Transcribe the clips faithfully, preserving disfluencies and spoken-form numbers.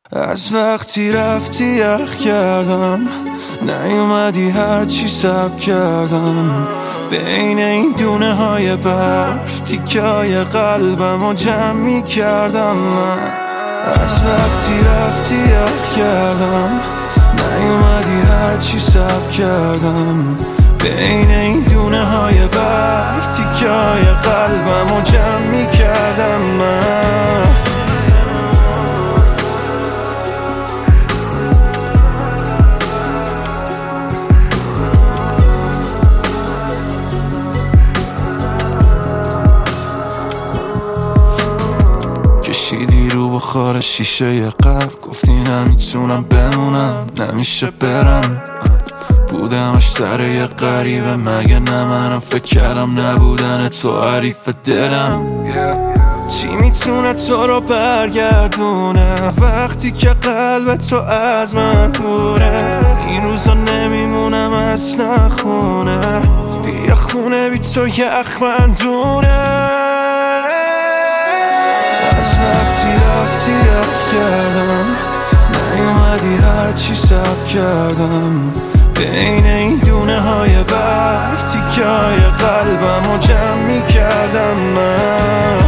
از وقتی رفتی یخ کردم، نیومدی هرچی سب کردم. بین این دونه های برف تیکه های قلبم رو جمع می کردم. من از وقتی رفتی یخ کردم، نیومدی هرچی سب کردم. بین این دونه های برف تیکه های قلبم رو جمع می کردم. من کشیدی رو بخار شیشه ی قلب، گفتی نمیتونم بمونم، نمیشه برم. بودمش سر یه غریبه، مگه نه منم فکر کردم نبودن تو حریف دلم. چی میتونه تو رو برگردونه وقتی که قلب تو از من دوره؟ این روزا نمیمونم اصلا خونه، بیا خونه بی تو یخ من دونه. از وقتی رفتی یخ کردم، نیومدی هرچی سب کردم. بین این دونه های برف تیکه های قلبم رو جمع می کردم. من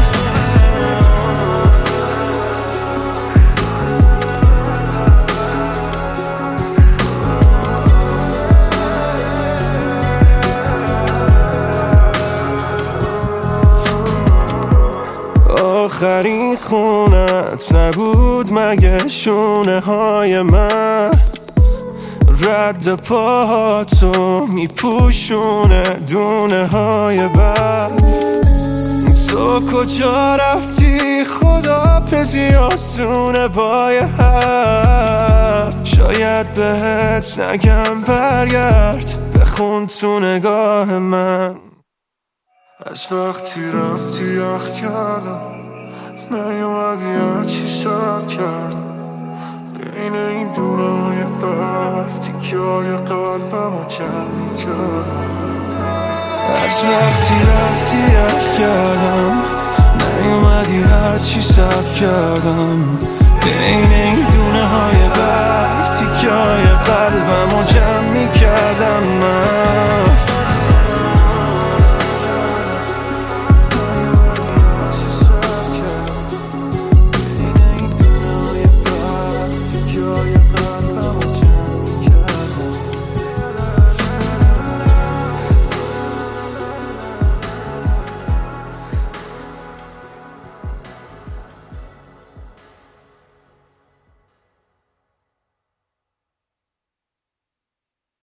آخرین خونت نبود مگه شونه های من؟ رد پاهاتو میپوشونه دونه های برف. تو کجا رفتی؟ خداحافظی آسونه با یه حرف. شاید بهت نگم برگرد، بخون تو نگاه من. از وقتی رفتی یخ کردم، نیومدی هرچی سب کردم. بین این دونه های برف تیکه های قلبم رو جمع می کردم. از وقتی رفتی یخ کردم، نیومدی هرچی سب کردم. بین این دونه های برف تیکه های قلبم رو جمع می کردم. من You're